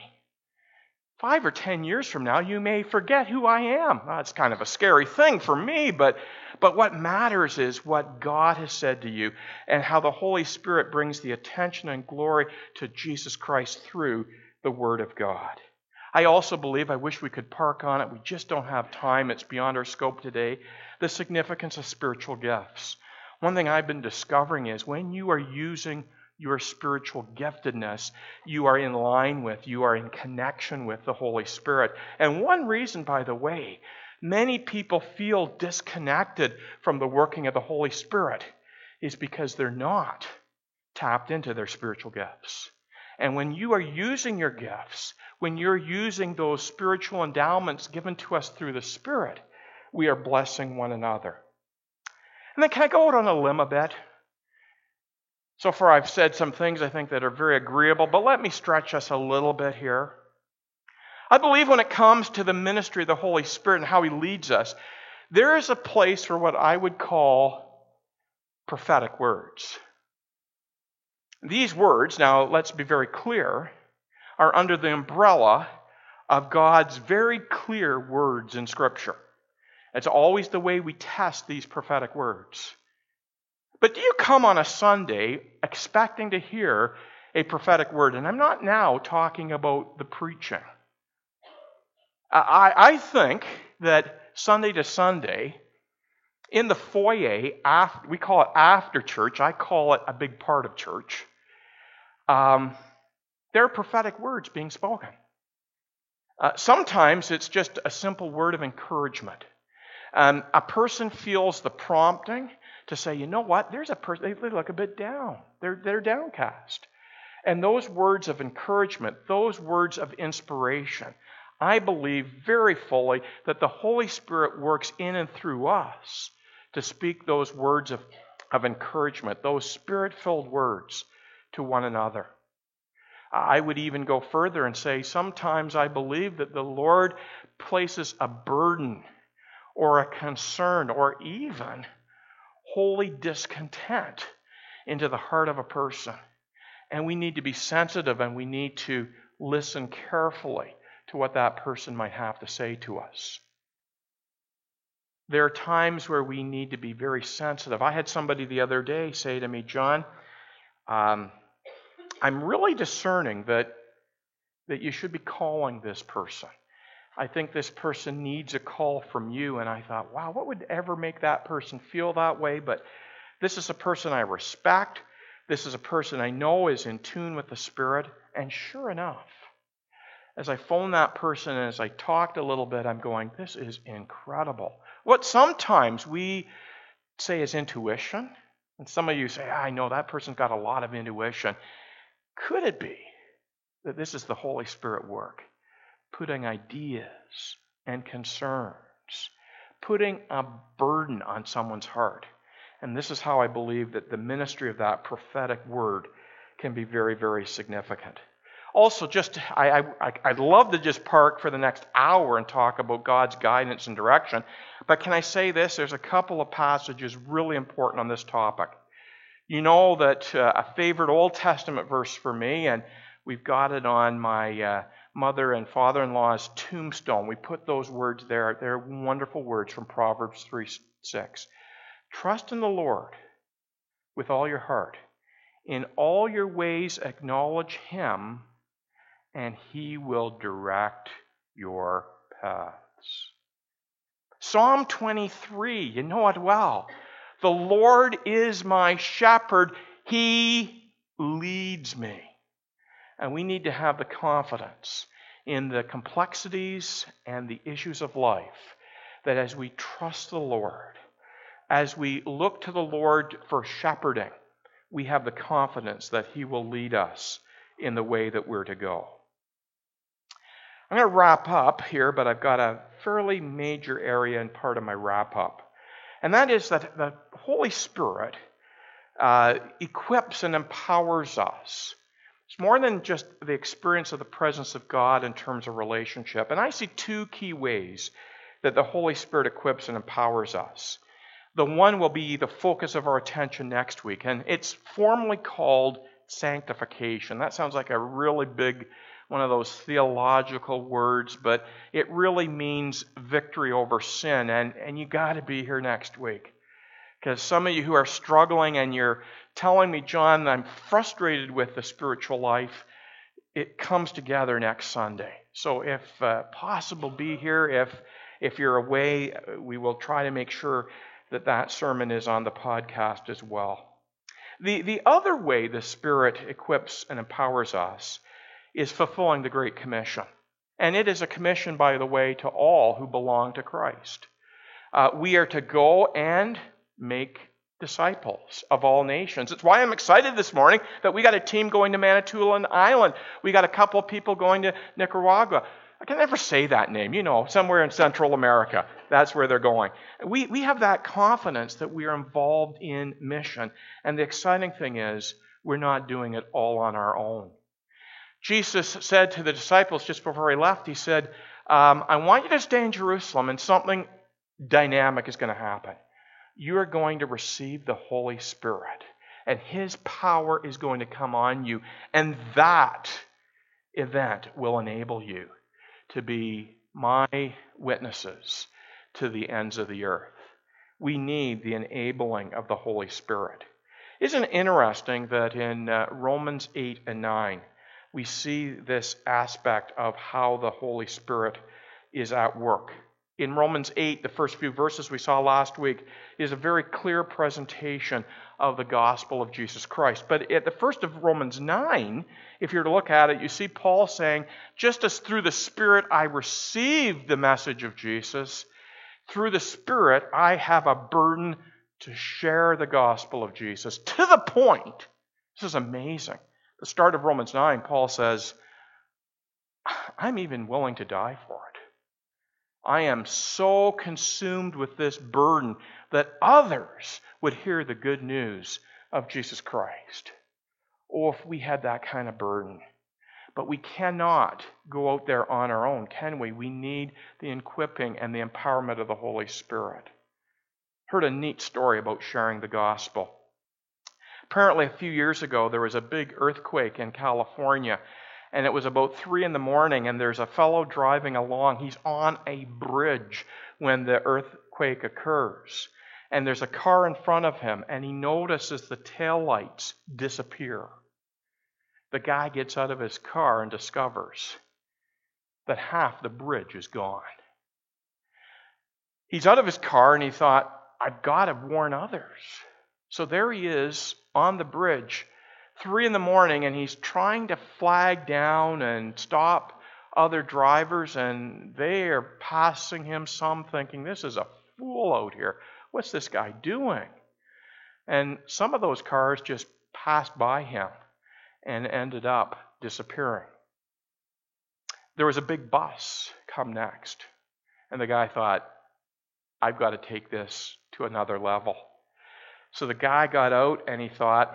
5 or 10 years from now, you may forget who I am. That's kind of a scary thing for me, but what matters is what God has said to you and how the Holy Spirit brings the attention and glory to Jesus Christ through the Word of God. I also believe, I wish we could park on it, we just don't have time, it's beyond our scope today, the significance of spiritual gifts. One thing I've been discovering is when you are using your spiritual giftedness, you are in line with, you are in connection with the Holy Spirit. And one reason, by the way, Many people feel disconnected from the working of the Holy Spirit is because they're not tapped into their spiritual gifts. And when you are using your gifts, when you're using those spiritual endowments given to us through the Spirit, we are blessing one another. And then can I go out on a limb a bit? So far I've said some things I think that are very agreeable, but let me stretch us a little bit here. I believe when it comes to the ministry of the Holy Spirit and how He leads us, there is a place for what I would call prophetic words. These words, now let's be very clear, are under the umbrella of God's very clear words in Scripture. It's always the way we test these prophetic words. But do you come on a Sunday expecting to hear a prophetic word? And I'm not now talking about the preaching. I think that Sunday to Sunday, in the foyer, we call it after church, I call it a big part of church, there are prophetic words being spoken. Sometimes it's just a simple word of encouragement. A person feels the prompting to say, you know what, there's a person, they look a bit down. They're downcast. And those words of encouragement, those words of inspiration, I believe very fully that the Holy Spirit works in and through us to speak those words of encouragement, those Spirit-filled words to one another. I would even go further and say sometimes I believe that the Lord places a burden or a concern or even holy discontent into the heart of a person. And we need to be sensitive and we need to listen carefully to what that person might have to say to us. There are times where we need to be very sensitive. I had somebody the other day say to me, John, I'm really discerning that you should be calling this person. I think this person needs a call from you. And I thought, wow, what would ever make that person feel that way? But this is a person I respect. This is a person I know is in tune with the Spirit. And sure enough, as I phoned that person and as I talked a little bit, I'm going, this is incredible. What sometimes we say is intuition, and some of you say, I know that person's got a lot of intuition. Could it be that this is the Holy Spirit work? Putting ideas and concerns, putting a burden on someone's heart. And this is how I believe that the ministry of that prophetic word can be very, very significant. Also, I'd love to just park for the next hour and talk about God's guidance and direction. But can I say this? There's a couple of passages really important on this topic. You know that a favorite Old Testament verse for me, and we've got it on my mother and father-in-law's tombstone. We put those words there. They're wonderful words from Proverbs 3:6. Trust in the Lord with all your heart. In all your ways acknowledge Him, and He will direct your paths. Psalm 23, you know it well. The Lord is my shepherd. He leads me. And we need to have the confidence in the complexities and the issues of life that as we trust the Lord, as we look to the Lord for shepherding, we have the confidence that He will lead us in the way that we're to go. I'm going to wrap up here, but I've got a fairly major area in part of my wrap up. And that is that the Holy Spirit equips and empowers us. It's more than just the experience of the presence of God in terms of relationship. And I see two key ways that the Holy Spirit equips and empowers us. The one will be the focus of our attention next week, and it's formally called sanctification. That sounds like a really big, one of those theological words, but it really means victory over sin, and you got to be here next week. Because some of you who are struggling and you're telling me, John, I'm frustrated with the spiritual life, it comes together next Sunday. So if possible, be here. If you're away, we will try to make sure that sermon is on the podcast as well. The other way the Spirit equips and empowers us is fulfilling the Great Commission. And it is a commission, by the way, to all who belong to Christ. We are to go and make disciples of all nations. It's why I'm excited this morning that we got a team going to Manitoulin Island. We got a couple of people going to Nicaragua. I can never say that name, somewhere in Central America. That's where they're going. We have that confidence that we are involved in mission. And the exciting thing is, we're not doing it all on our own. Jesus said to the disciples just before he left, he said, I want you to stay in Jerusalem, and something dynamic is going to happen. You are going to receive the Holy Spirit, and His power is going to come on you, and that event will enable you to be my witnesses to the ends of the earth. We need the enabling of the Holy Spirit. Isn't it interesting that in Romans 8 and 9, we see this aspect of how the Holy Spirit is at work? In Romans 8, the first few verses we saw last week, is a very clear presentation of the gospel of Jesus Christ. But at the first of Romans 9, if you're to look at it, you see Paul saying, just as through the Spirit I received the message of Jesus, through the Spirit I have a burden to share the gospel of Jesus. To the point, this is amazing. The start of Romans 9, Paul says, I'm even willing to die for it. I am so consumed with this burden that others would hear the good news of Jesus Christ. Oh, if we had that kind of burden. But we cannot go out there on our own, can we? We need the equipping and the empowerment of the Holy Spirit. Heard a neat story about sharing the gospel. Apparently, a few years ago, there was a big earthquake in California. And it was about 3 a.m, and there's a fellow driving along. He's on a bridge when the earthquake occurs. And there's a car in front of him, and he notices the taillights disappear. The guy gets out of his car and discovers that half the bridge is gone. He's out of his car, and he thought, I've got to warn others. So there he is on the bridge, 3 a.m, and he's trying to flag down and stop other drivers, and they are passing him, some thinking, this is a fool out here. What's this guy doing? And some of those cars just passed by him and ended up disappearing. There was a big bus come next, and the guy thought, I've got to take this to another level. So the guy got out and he thought,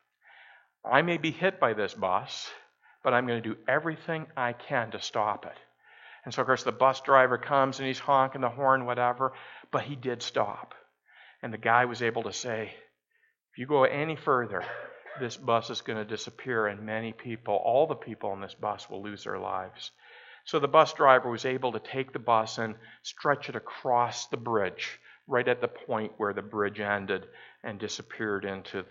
I may be hit by this bus, but I'm going to do everything I can to stop it. And so, of course, the bus driver comes and he's honking the horn, whatever, but he did stop. And the guy was able to say, if you go any further, this bus is going to disappear, and many people, all the people on this bus, will lose their lives. So the bus driver was able to take the bus and stretch it across the bridge, right at the point where the bridge ended, and disappeared into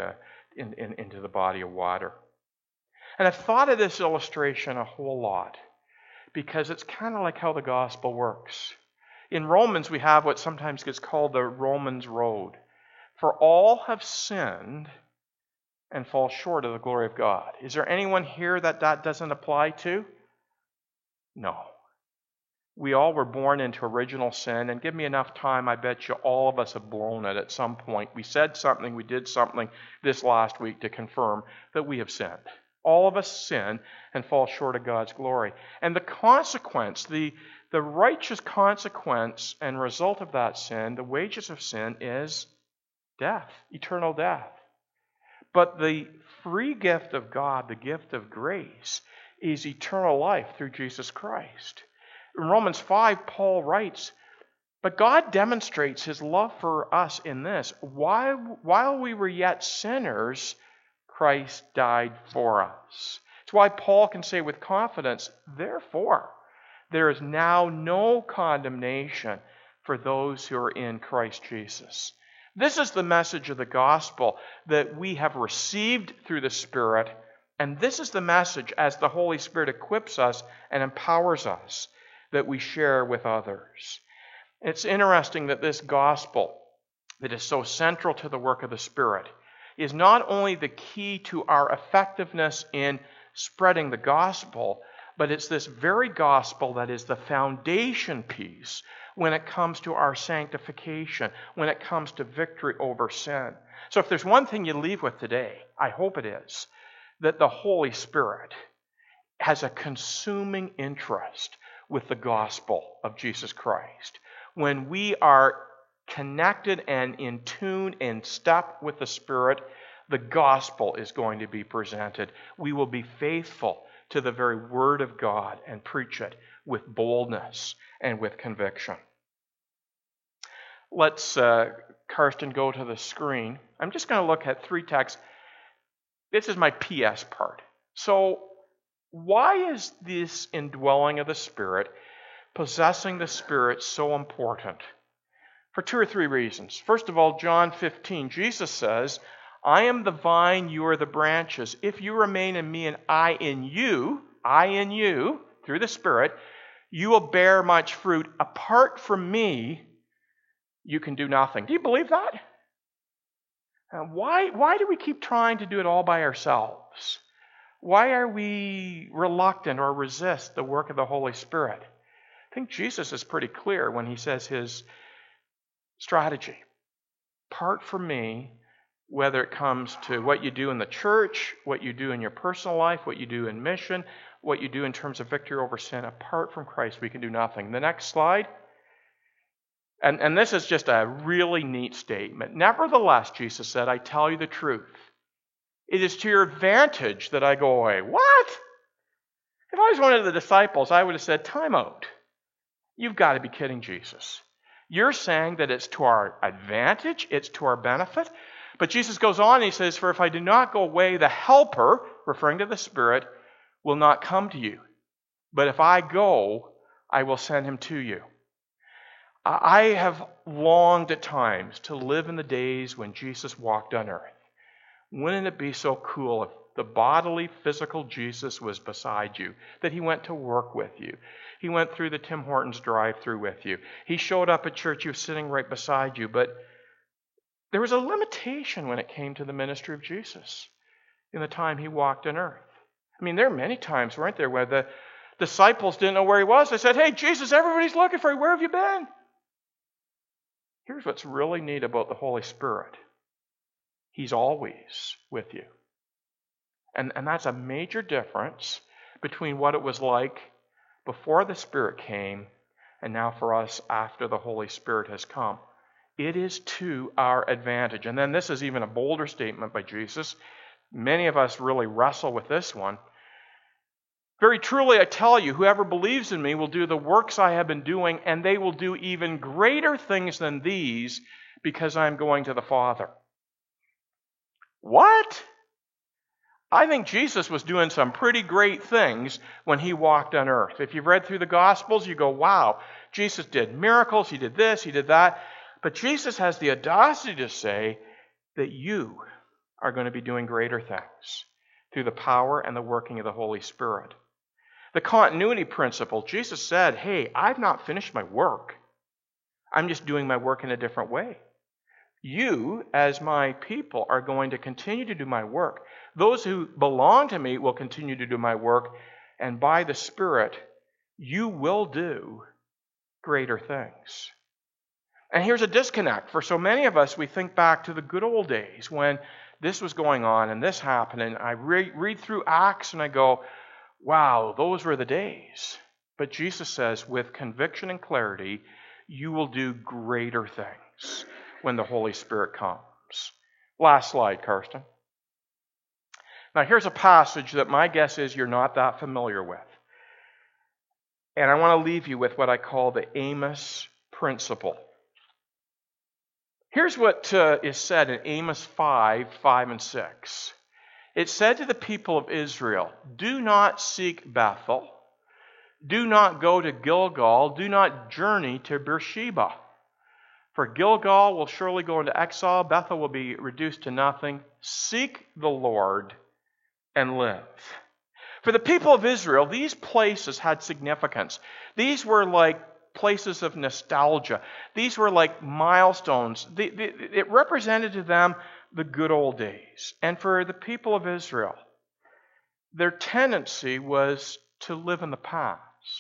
the body of water. And I've thought of this illustration a whole lot because it's kind of like how the gospel works. In Romans, we have what sometimes gets called the Romans Road. For all have sinned and fall short of the glory of God. Is there anyone here that doesn't apply to? No. We all were born into original sin, and give me enough time, I bet you all of us have blown it at some point. We said something, we did something this last week to confirm that we have sinned. All of us sin and fall short of God's glory. And the consequence, the righteous consequence and result of that sin, the wages of sin, is death, eternal death. But the free gift of God, the gift of grace, is eternal life through Jesus Christ. In Romans 5, Paul writes, but God demonstrates His love for us in this. While we were yet sinners, Christ died for us. It's why Paul can say with confidence, therefore, there is now no condemnation for those who are in Christ Jesus. This is the message of the gospel that we have received through the Spirit, and this is the message as the Holy Spirit equips us and empowers us that we share with others. It's interesting that this gospel that is so central to the work of the Spirit is not only the key to our effectiveness in spreading the gospel, But it's this very gospel that is the foundation piece when it comes to our sanctification, when it comes to victory over sin. So if there's one thing you leave with today, I hope it is, that the Holy Spirit has a consuming interest with the gospel of Jesus Christ. When we are connected and in tune and step with the Spirit, the gospel is going to be presented. We will be faithful to the very word of God and preach it with boldness and with conviction. Let's, Karsten, go to the screen. I'm just going to look at 3 texts. This is my PS part. So, why is this indwelling of the Spirit, possessing the Spirit, so important? For 2 or 3 reasons. First of all, John 15, Jesus says, I am the vine, you are the branches. If you remain in me and I in you, through the Spirit, you will bear much fruit. Apart from me, you can do nothing. Do you believe that? Why do we keep trying to do it all by ourselves? Why are we reluctant or resist the work of the Holy Spirit? I think Jesus is pretty clear when he says his strategy. Apart from me, whether it comes to what you do in the church, what you do in your personal life, what you do in mission, what you do in terms of victory over sin, apart from Christ, we can do nothing. The next slide. And this is just a really neat statement. Nevertheless, Jesus said, I tell you the truth. It is to your advantage that I go away. What? If I was one of the disciples, I would have said, time out. You've got to be kidding, Jesus. You're saying that it's to our advantage, it's to our benefit. But Jesus goes on and he says, for if I do not go away, the Helper, referring to the Spirit, will not come to you. But if I go, I will send him to you. I have longed at times to live in the days when Jesus walked on earth. Wouldn't it be so cool if the bodily, physical Jesus was beside you, that he went to work with you? He went through the Tim Hortons drive-thru with you. He showed up at church, he was sitting right beside you. But there was a limitation when it came to the ministry of Jesus in the time he walked on earth. I mean, there are many times, weren't there, where the disciples didn't know where he was. They said, hey, Jesus, everybody's looking for you. Where have you been? Here's what's really neat about the Holy Spirit. He's always with you. And that's a major difference between what it was like before the Spirit came and now for us after the Holy Spirit has come. It is to our advantage. And then this is even a bolder statement by Jesus. Many of us really wrestle with this one. Very truly, I tell you, whoever believes in me will do the works I have been doing, and they will do even greater things than these, because I am going to the Father. What? I think Jesus was doing some pretty great things when he walked on earth. If you've read through the Gospels, you go, wow, Jesus did miracles, he did this, he did that. But Jesus has the audacity to say that you are going to be doing greater things through the power and the working of the Holy Spirit. The continuity principle, Jesus said, hey, I've not finished my work. I'm just doing my work in a different way. You, as my people, are going to continue to do my work. Those who belong to me will continue to do my work, and by the Spirit, you will do greater things. And here's a disconnect. For so many of us, we think back to the good old days when this was going on and this happened, and I read through Acts and I go, wow, those were the days. But Jesus says, with conviction and clarity, you will do greater things when the Holy Spirit comes. Last slide, Karsten. Now, here's a passage that my guess is you're not that familiar with. And I want to leave you with what I call the Amos principle. Here's what is said in Amos 5, 5 and 6. It said to the people of Israel, do not seek Bethel, do not go to Gilgal, do not journey to Beersheba. For Gilgal will surely go into exile, Bethel will be reduced to nothing. Seek the Lord and live. For the people of Israel, these places had significance. These were like places of nostalgia. These were like milestones. It represented to them the good old days. And for the people of Israel, their tendency was to live in the past.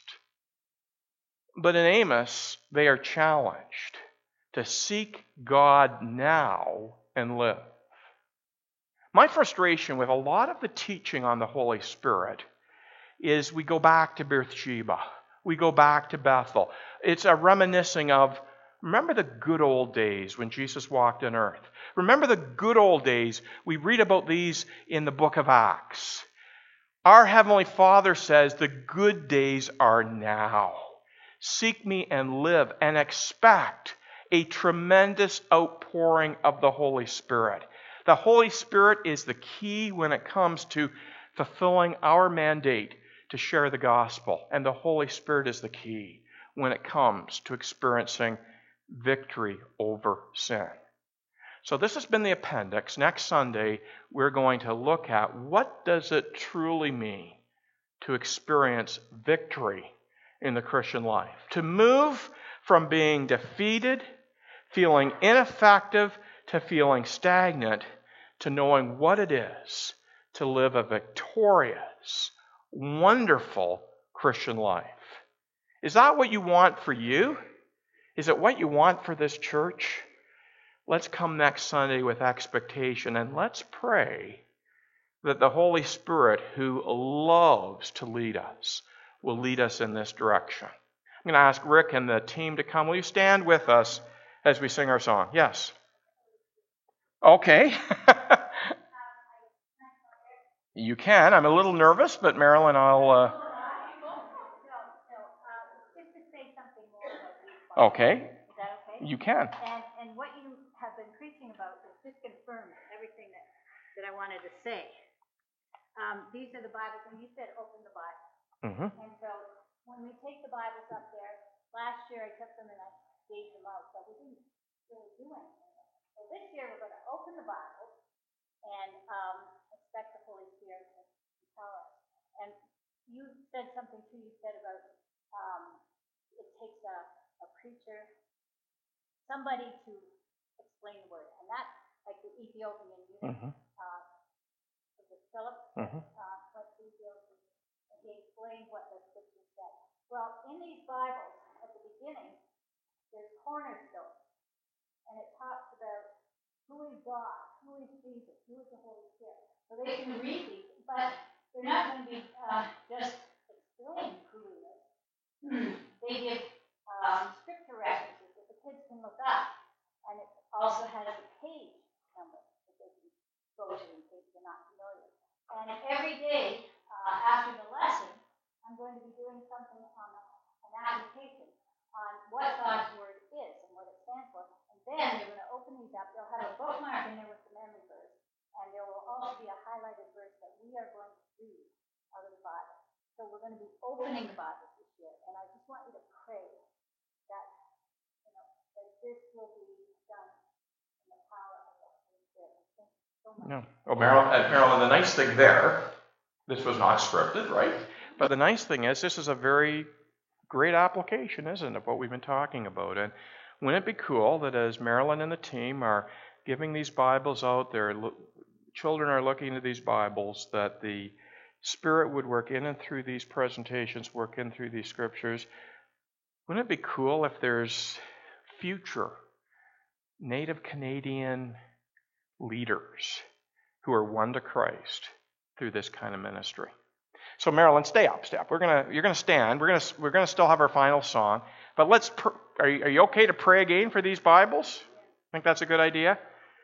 But in Amos, they are challenged to seek God now and live. My frustration with a lot of the teaching on the Holy Spirit is we go back to Beersheba. We go back to Bethel. It's a reminiscing of, remember the good old days when Jesus walked on earth. Remember the good old days. We read about these in the book of Acts. Our Heavenly Father says the good days are now. Seek me and live, and expect a tremendous outpouring of the Holy Spirit. The Holy Spirit is the key when it comes to fulfilling our mandate to share the gospel. And the Holy Spirit is the key when it comes to experiencing victory over sin. So this has been the appendix. Next Sunday, we're going to look at what does it truly mean to experience victory in the Christian life. To move from being defeated, feeling ineffective, to feeling stagnant, to knowing what it is to live a victorious, wonderful Christian life. Is that what you want for you? Is it what you want for this church? Let's come next Sunday with expectation, and let's pray that the Holy Spirit, who loves to lead us, will lead us in this direction. I'm going to ask Rick and the team to come. Will you stand with us as we sing our song? Yes. Okay. You can. I'm a little nervous, but Marilyn, I'll... Just to say something more about these. Okay. Is that okay? You can. And what you have been preaching about is just confirms everything that I wanted to say. These are the Bibles, and you said open the Bible. Mm-hmm. And so when we take the Bibles up there, last year I took them and I gave them out, but we didn't really do anything. So this year we're going to open the Bible and expect the Holy Spirit to tell us. And you said something too. You said about it takes a preacher, somebody to explain the word, and that, like the Ethiopian eunuch, Mm-hmm. was it Philip? Mm-hmm. Went to Ethiopia, and he explained what the scripture said. Well, in these Bibles, at the beginning, there's cornerstone, and it talks about who is God, who is Jesus, who is the Holy Spirit. So they can read these, but they're not going to be just explain who he is. They give scripture references that the kids can look up, and it also has a page number that they can go to in case they're not familiar. And every day after the lesson, I'm going to be doing something on an application on what God's Word is and what it stands for. And then they're going to open these up. They'll have a bookmark in there with the memory verse. And there will also be a highlighted verse that we are going to read out of the Bible. So we're going to be opening the Bible this year. And I just want you to pray that, that this will be done in the power of the Holy Spirit. Thank you so much. No. Oh, Marilyn, the nice thing there, this was not scripted, right? But the nice thing is, this is a very great application, isn't it, of what we've been talking about? And wouldn't it be cool that as Marilyn and the team are giving these Bibles out, children are looking at these Bibles, that the Spirit would work in and through these presentations, work in through these scriptures. Wouldn't it be cool if there's future Native Canadian leaders who are won to Christ through this kind of ministry? So Marilyn, stay up. You're gonna stand. We're gonna still have our final song, but let's. Are you okay to pray again for these Bibles? I think that's a good idea.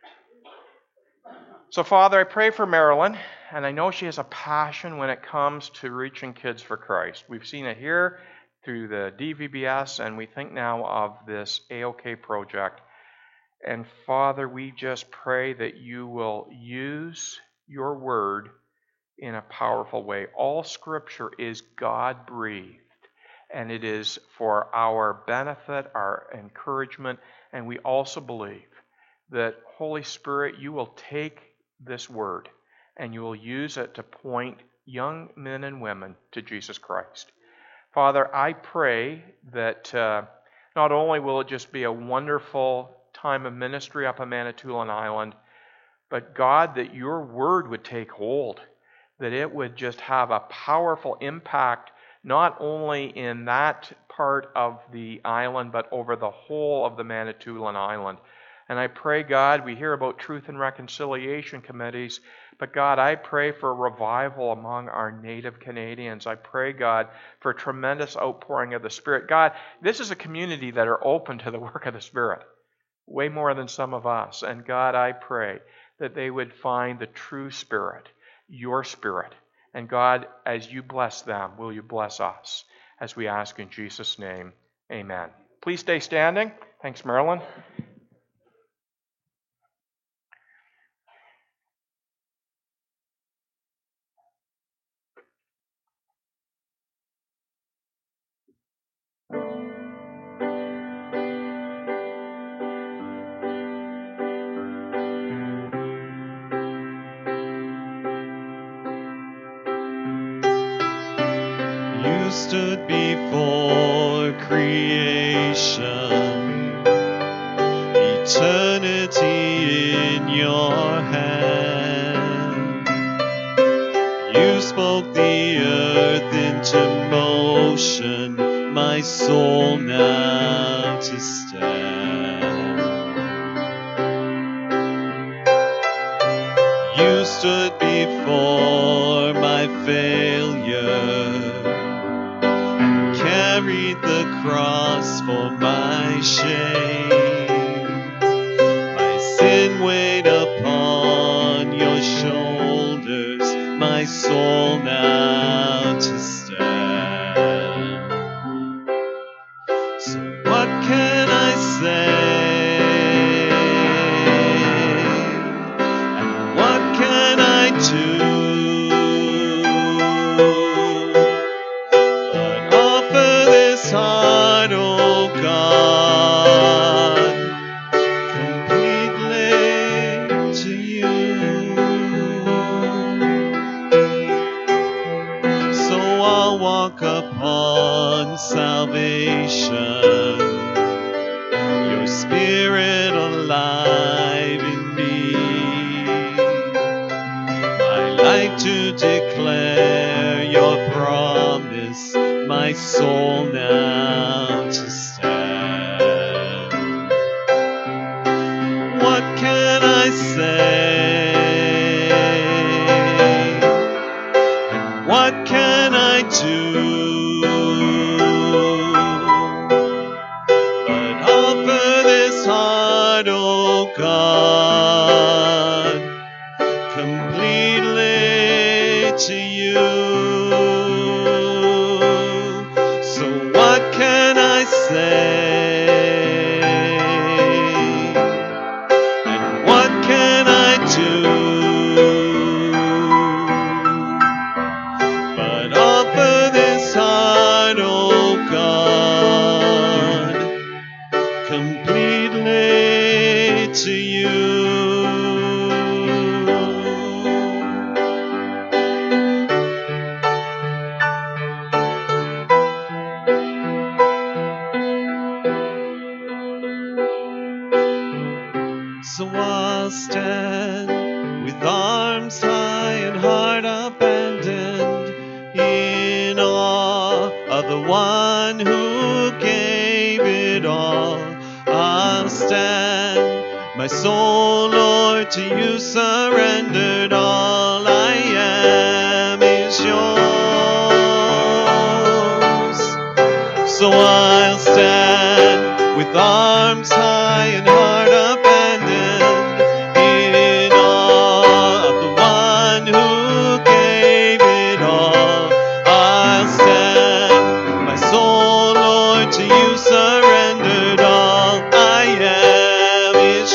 So Father, I pray for Marilyn, and I know she has a passion when it comes to reaching kids for Christ. We've seen it here through the DVBS, and we think now of this AOK project. And Father, we just pray that you will use your word in a powerful way. All Scripture is God-breathed, and it is for our benefit, our encouragement, and we also believe that, Holy Spirit, you will take this word and you will use it to point young men and women to Jesus Christ. Father, I pray that not only will it just be a wonderful time of ministry up on Manitoulin Island, but God, that your word would take hold, that it would just have a powerful impact, not only in that part of the island, but over the whole of the Manitoulin Island. And I pray, God, we hear about truth and reconciliation committees, but God, I pray for revival among our native Canadians. I pray, God, for a tremendous outpouring of the Spirit. God, this is a community that are open to the work of the Spirit, way more than some of us. And God, I pray that they would find the true Spirit, your Spirit. And God, as you bless them, will you bless us? As we ask in Jesus' name, amen. Please stay standing. Thanks, Marilyn. You stood before creation, eternity in your hand. You spoke the earth into motion, my soul now to stand. You stood before my failure, carried the cross for my shame. My sin weighed upon your shoulders, my soul now to stand. So what can I say? And what can I do? Heart, oh God, completely to you. So I'll walk upon salvation, your Spirit alive in me. I like to declare your promise, my soul now to stand. What can I say? And what can I do? But offer this heart, oh God, completely to you. And what can I do but offer this heart, oh God, completely to you. So I'll stand with arms high and heart abandoned, in awe of the one who gave it all. I'll stand, my soul, Lord, to you surrendered. All I am is yours. So I'll stand with arms high and heart abandoned, in awe of the one who gave it all. I'll stand, my soul, Lord, to you surrendered. All I am is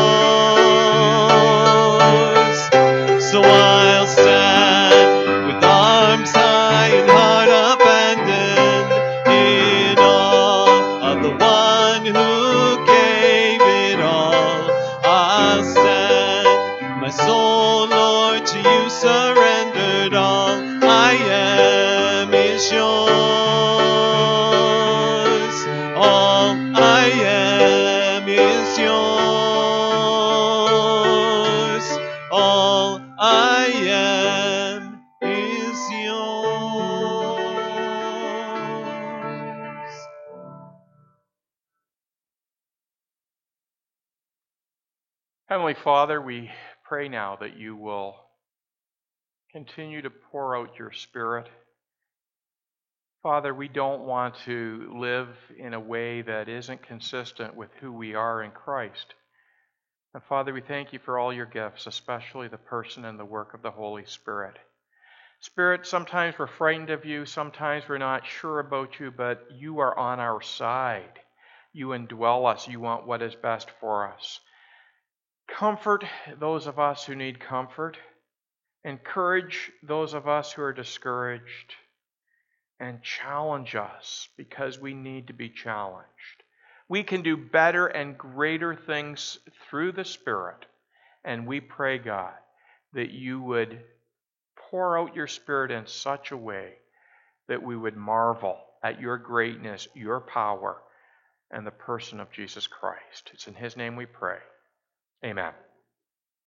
yours. So I'll stand with arms high and heart abandoned, in awe of the one who gave it all. I'll stand, my soul, Lord, to you surrendered. All I am is yours. All Heavenly Father, we pray now that you will continue to pour out your Spirit. Father, we don't want to live in a way that isn't consistent with who we are in Christ. And Father, we thank you for all your gifts, especially the person and the work of the Holy Spirit. Spirit, sometimes we're frightened of you, sometimes we're not sure about you, but you are on our side. You indwell us. You want what is best for us. Comfort those of us who need comfort. Encourage those of us who are discouraged. And challenge us because we need to be challenged. We can do better and greater things through the Spirit. And we pray, God, that you would pour out your Spirit in such a way that we would marvel at your greatness, your power, and the person of Jesus Christ. It's in his name we pray. Amen.